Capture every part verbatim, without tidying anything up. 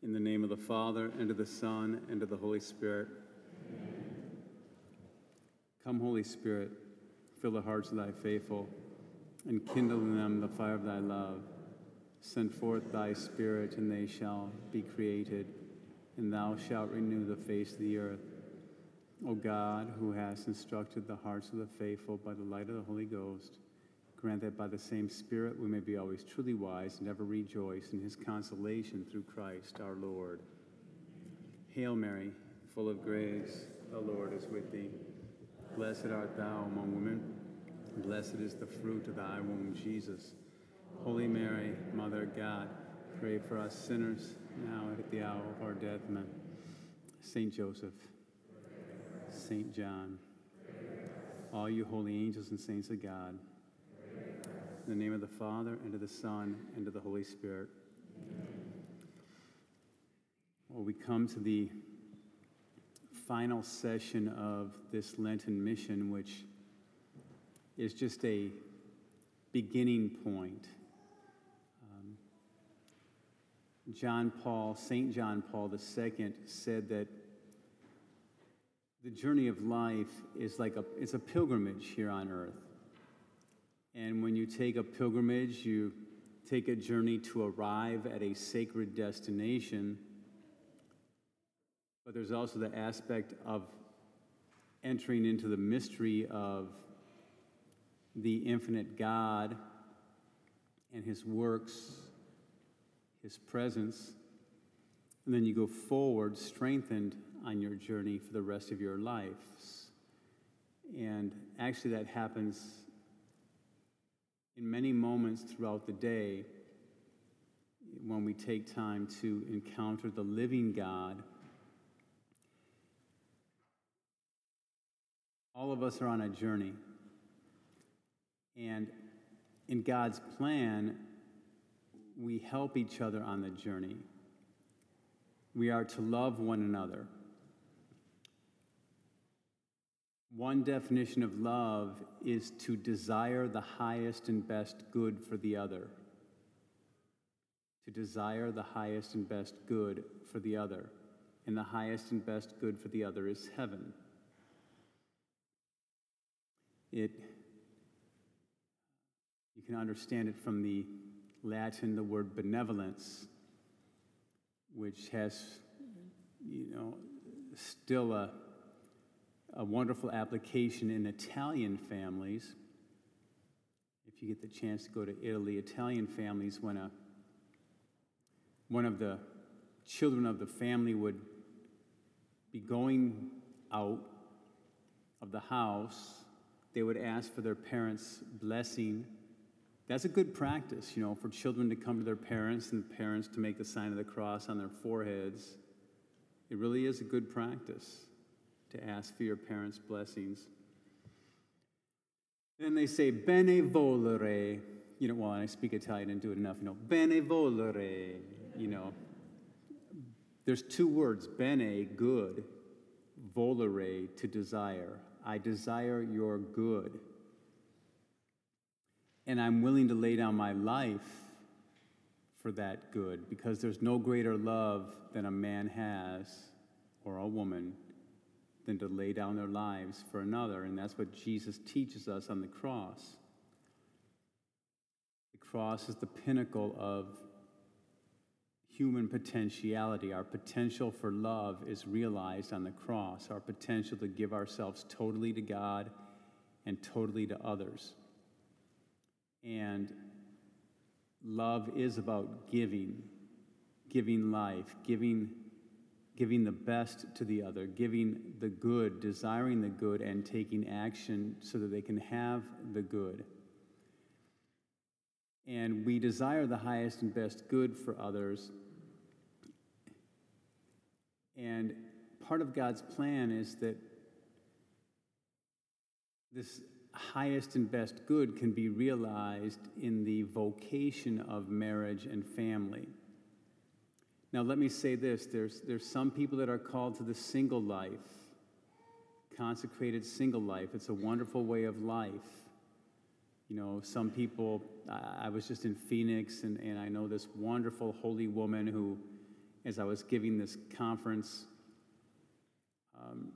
In the name of the Father, and of the Son, and of the Holy Spirit. Amen. Come, Holy Spirit, fill the hearts of thy faithful, and kindle in them the fire of thy love. Send forth thy Spirit, and they shall be created, and thou shalt renew the face of the earth. O God, who hast instructed the hearts of the faithful by the light of the Holy Ghost, grant that by the same Spirit we may be always truly wise and ever rejoice in his consolation through Christ our Lord. Hail Mary, full of grace, the Lord is with thee. Blessed art thou among women, and blessed is the fruit of thy womb, Jesus. Holy Mary, Mother of God, pray for us sinners, now and at the hour of our death. Amen. Saint Joseph, Saint John, all you holy angels and saints of God, in the name of the Father, and of the Son, and of the Holy Spirit. Well, we come to the final session of this Lenten mission, which is just a beginning point. Um, John Paul, Saint John Paul the Second said that the journey of life is like a, it's a pilgrimage here on earth. And when you take a pilgrimage, you take a journey to arrive at a sacred destination. But there's also the aspect of entering into the mystery of the infinite God and his works, his presence. And then you go forward, strengthened on your journey for the rest of your lives. And actually that happens in many moments throughout the day when we take time to encounter the living God. All of us are on a journey. And in God's plan, we help each other on the journey. We are to love one another. One definition of love is to desire the highest and best good for the other. To desire the highest and best good for the other. And the highest and best good for the other is heaven. It, you can understand it from the Latin, the word benevolence, which has, you know, still a a wonderful application in Italian families. If you get the chance to go to Italy, Italian families, when a one of the children of the family would be going out of the house, they would ask for their parents' blessing. That's a good practice, you know, for children to come to their parents and the parents to make the sign of the cross on their foreheads. It really is a good practice to ask for your parents' blessings. Then they say, bene volere. You know, well, I speak Italian and do it enough, you know, bene volere, you know. There's two words, bene, good, volere, to desire. I desire your good. And I'm willing to lay down my life for that good, because there's no greater love than a man has, or a woman, than to lay down their lives for another. And that's what Jesus teaches us on the cross. The cross is the pinnacle of human potentiality. Our potential for love is realized on the cross. Our potential to give ourselves totally to God and totally to others. And love is about giving, giving life, giving giving the best to the other, giving the good, desiring the good, and taking action so that they can have the good. And we desire the highest and best good for others. And part of God's plan is that this highest and best good can be realized in the vocation of marriage and family. Now, let me say this. There's, there's some people that are called to the single life, consecrated single life. It's a wonderful way of life. You know, some people, I, I was just in Phoenix, and, and I know this wonderful holy woman who as I was giving this conference, um,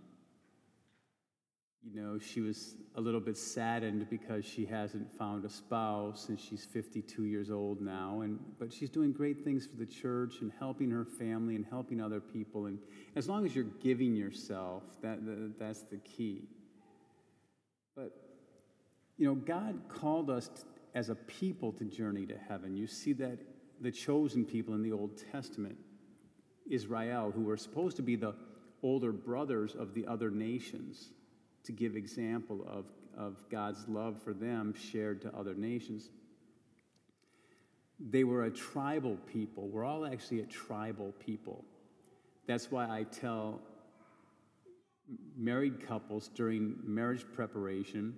you know, she was a little bit saddened because she hasn't found a spouse, and she's fifty-two years old now, and but she's doing great things for the church and helping her family and helping other people. And as long as you're giving yourself, that, that that's the key. But, you know, God called us t- as a people to journey to heaven. You see that the chosen people in the Old Testament, Israel, who were supposed to be the older brothers of the other nations, to give example of, of God's love for them shared to other nations. They were a tribal people. We're all actually a tribal people. That's why I tell married couples during marriage preparation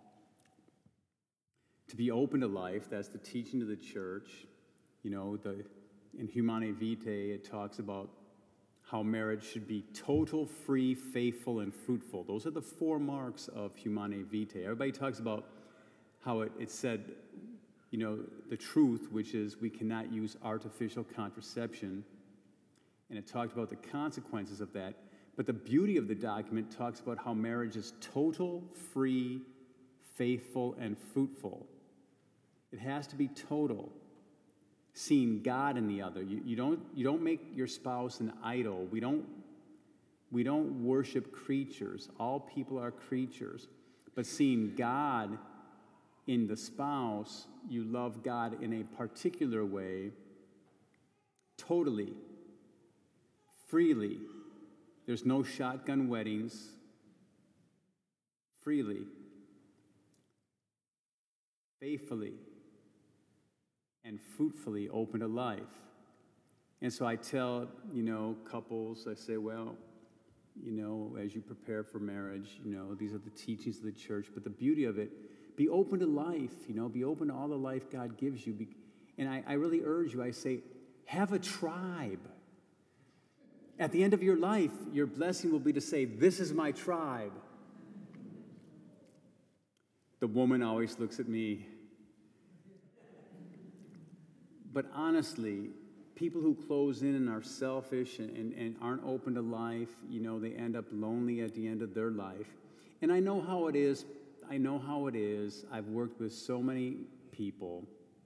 to be open to life. That's the teaching of the church. You know, the in Humanae Vitae, it talks about how marriage should be total, free, faithful, and fruitful. Those are the four marks of Humanae Vitae. Everybody talks about how it, it said, you know, the truth, which is we cannot use artificial contraception, and it talked about the consequences of that. But the beauty of the document talks about how marriage is total, free, faithful, and fruitful. It has to be total. Seeing God in the other. You, you don't you don't make your spouse an idol. We don't we don't worship creatures. All people are creatures. But seeing God in the spouse, you love God in a particular way, totally, freely. There's no shotgun weddings. Freely. Faithfully. And fruitfully open to life. And so I tell, you know, couples, I say, well, you know, as you prepare for marriage, you know, these are the teachings of the church, but the beauty of it, be open to life, you know, be open to all the life God gives you. And I, I really urge you, I say, have a tribe. At the end of your life, your blessing will be to say, this is my tribe. The woman always looks at me. But honestly, people who close in and are selfish and, and, and aren't open to life, you know, they end up lonely at the end of their life. And I know how it is. I know how it is. I've worked with so many people.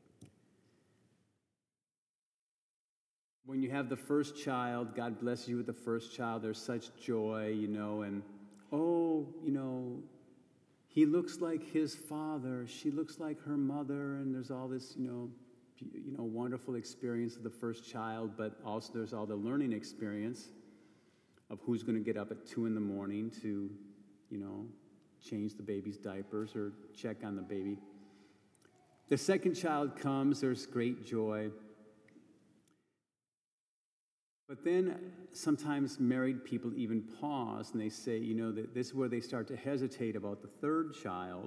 When you have the first child, God blesses you with the first child, there's such joy, you know, and, oh, you know, he looks like his father, she looks like her mother, and there's all this, you know, you know, wonderful experience of the first child, but also there's all the learning experience of who's going to get up at two in the morning to, you know, change the baby's diapers or check on the baby. The second child comes, there's great joy. But then sometimes married people even pause and they say, you know, that this is where they start to hesitate about the third child,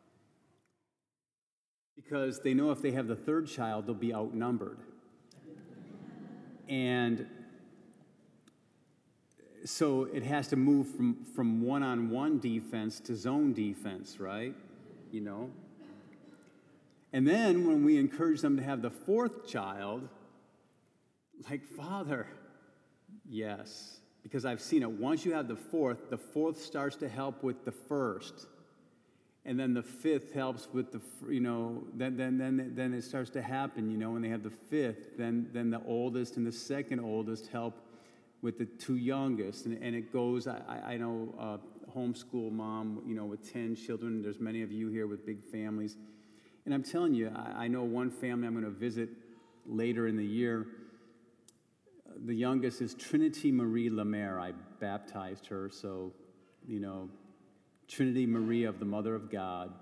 because they know if they have the third child, they'll be outnumbered. And so it has to move from, from one-on-one defense to zone defense, right? You know? And then when we encourage them to have the fourth child, like, Father, yes, because I've seen it. Once you have the fourth, the fourth starts to help with the first. And then the fifth helps with the, you know, then then then then it starts to happen, you know, when they have the fifth, then then the oldest and the second oldest help with the two youngest. And, and it goes, I, I know a homeschool mom, you know, with ten children. There's many of you here with big families. And I'm telling you, I, I know one family I'm going to visit later in the year. The youngest is Trinity Marie Lemaire. I baptized her, so, you know, Trinity Marie of the Mother of God.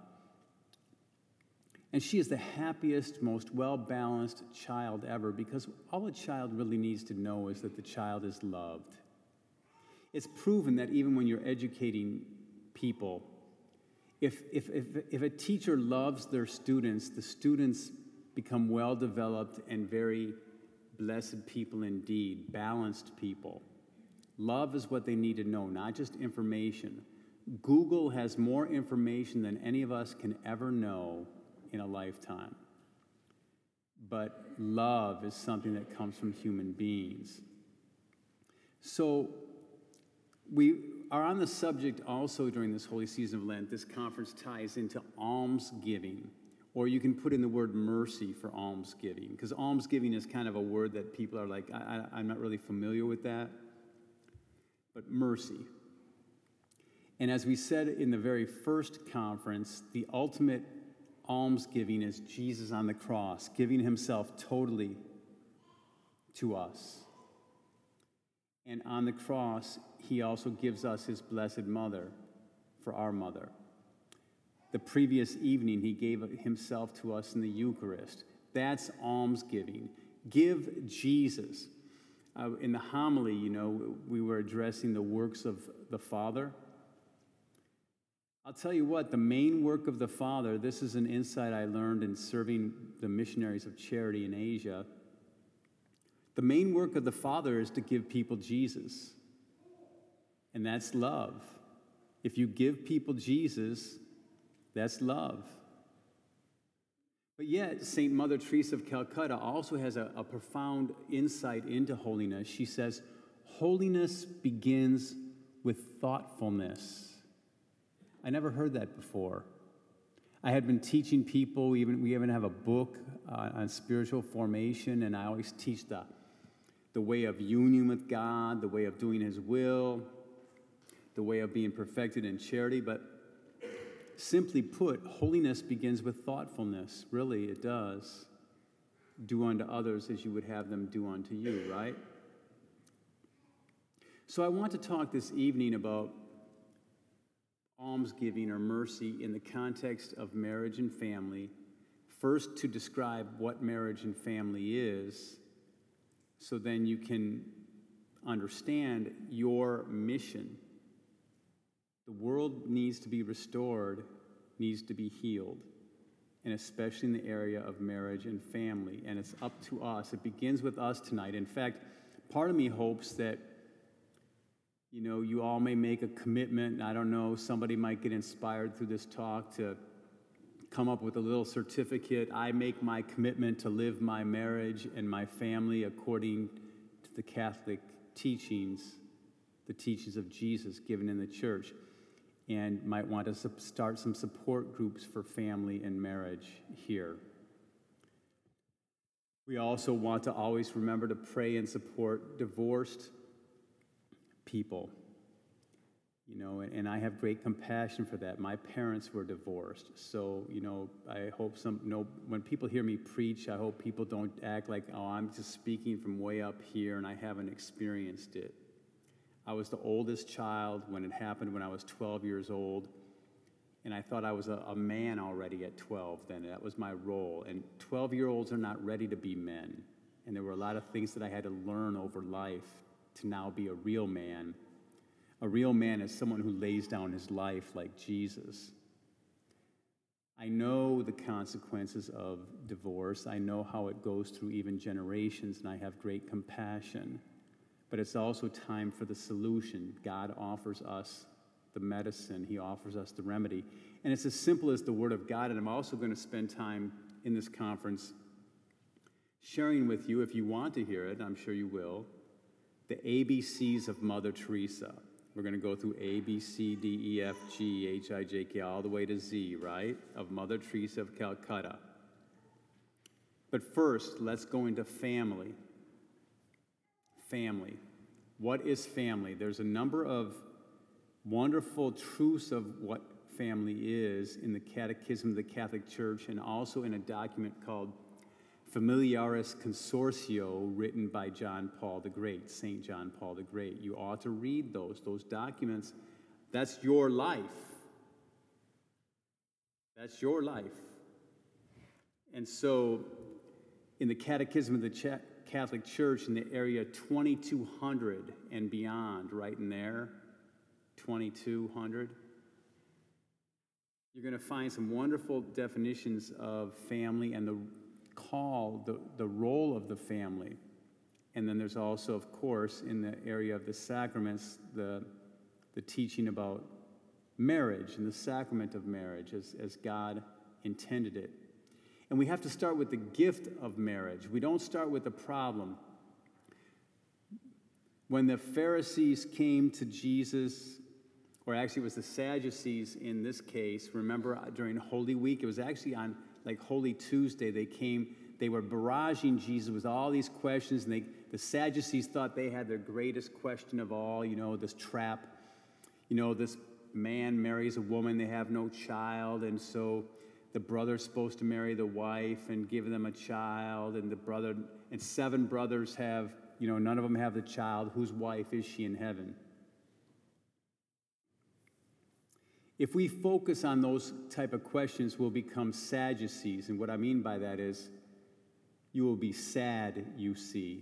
And she is the happiest, most well-balanced child ever, because all a child really needs to know is that the child is loved. It's proven that even when you're educating people, if, if, if, if a teacher loves their students, the students become well-developed and very blessed people indeed, balanced people. Love is what they need to know, not just information. Google has more information than any of us can ever know in a lifetime. But love is something that comes from human beings. So we are on the subject also during this holy season of Lent. This conference ties into almsgiving, or you can put in the word mercy for almsgiving, because almsgiving is kind of a word that people are like, I, I, I'm not really familiar with that. But mercy. And as we said in the very first conference, the ultimate almsgiving is Jesus on the cross, giving himself totally to us. And on the cross, he also gives us his blessed mother for our mother. The previous evening, he gave himself to us in the Eucharist. That's almsgiving. Give Jesus. Uh, in the homily, you know, we were addressing the works of the Father. I'll tell you what, the main work of the Father, this is an insight I learned in serving the missionaries of charity in Asia. The main work of the Father is to give people Jesus. And that's love. If you give people Jesus, that's love. But yet, Saint Mother Teresa of Calcutta also has a, a profound insight into holiness. She says, holiness begins with thoughtfulness. I never heard that before. I had been teaching people, even we even have a book uh, on spiritual formation, and I always teach the, the way of union with God, the way of doing his will, the way of being perfected in charity. But simply put, holiness begins with thoughtfulness. Really, it does. Do unto others as you would have them do unto you, right? So I want to talk this evening about almsgiving or mercy in the context of marriage and family. First, to describe what marriage and family is, so then you can understand your mission. The world needs to be restored, needs to be healed, and especially in the area of marriage and family. And it's up to us. It begins with us tonight. In fact, part of me hopes that, you know, you all may make a commitment. I don't know, somebody might get inspired through this talk to come up with a little certificate. I make my commitment to live my marriage and my family according to the Catholic teachings, the teachings of Jesus given in the church, and might want to start some support groups for family and marriage here. We also want to always remember to pray and support divorced people, you know, and, and I have great compassion for that. My parents were divorced, so, you know, I hope some, you know, when people hear me preach, I hope people don't act like, oh, I'm just speaking from way up here and I haven't experienced it. I was the oldest child when it happened when I was twelve years old, and I thought I was a, a man already at twelve then. That was my role, and twelve-year-olds are not ready to be men, and there were a lot of things that I had to learn over life to now be a real man. A real man is someone who lays down his life like Jesus. I know the consequences of divorce. I know how it goes through even generations, and I have great compassion. But it's also time for the solution. God offers us the medicine. He offers us the remedy. And it's as simple as the Word of God. And I'm also going to spend time in this conference sharing with you, if you want to hear it, I'm sure you will, the A B Cs of Mother Teresa. We're going to go through A, B, C, D, E, F, G, H, I, J, K, all the way to Z, right? Of Mother Teresa of Calcutta. But first, let's go into family. Family. What is family? There's a number of wonderful truths of what family is in the Catechism of the Catholic Church, and also in a document called Familiaris Consortio, written by John Paul the Great, Saint John Paul the Great. You ought to read those. Those documents, that's your life. That's your life. And so, in the Catechism of the Ch- Catholic Church, in the area twenty-two hundred and beyond, right in there, twenty-two hundred, you're going to find some wonderful definitions of family and the call, the, the role of the family. And then there's also, of course, in the area of the sacraments, the, the teaching about marriage and the sacrament of marriage as, as God intended it. And we have to start with the gift of marriage. We don't start with the problem. When the Pharisees came to Jesus, or actually it was the Sadducees in this case, remember during Holy Week, it was actually on like Holy Tuesday, they came, they were barraging Jesus with all these questions, and they, the Sadducees thought they had their greatest question of all, you know, this trap, you know, this man marries a woman, they have no child, and so the brother's supposed to marry the wife and give them a child, and the brother, and seven brothers have, you know, none of them have the child. Whose wife is she in heaven? If we focus on those type of questions, we'll become Sadducees, and what I mean by that is you will be sad, you see.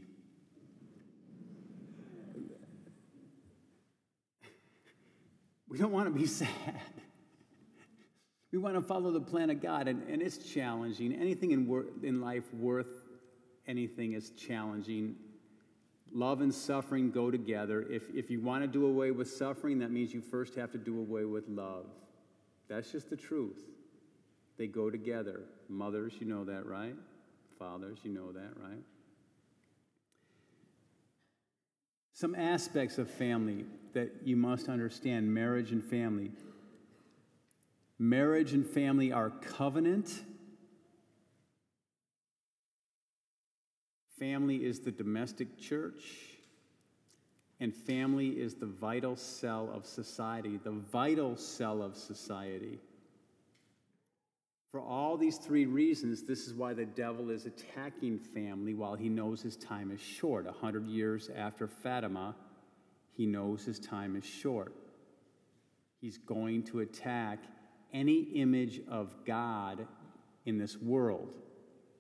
We don't want to be sad. We want to follow the plan of God, and, and it's challenging. Anything in, wor- in life worth anything is challenging. Love and suffering go together. If, if you want to do away with suffering, that means you first have to do away with love. That's just the truth. They go together. Mothers, you know that, right? Fathers, you know that, right? Some aspects of family that you must understand, marriage and family. Marriage and family are covenant. Family is the domestic church, and family is the vital cell of society, the vital cell of society. For all these three reasons, this is why the devil is attacking family while he knows his time is short. A hundred years after Fatima, he knows his time is short. He's going to attack any image of God in this world.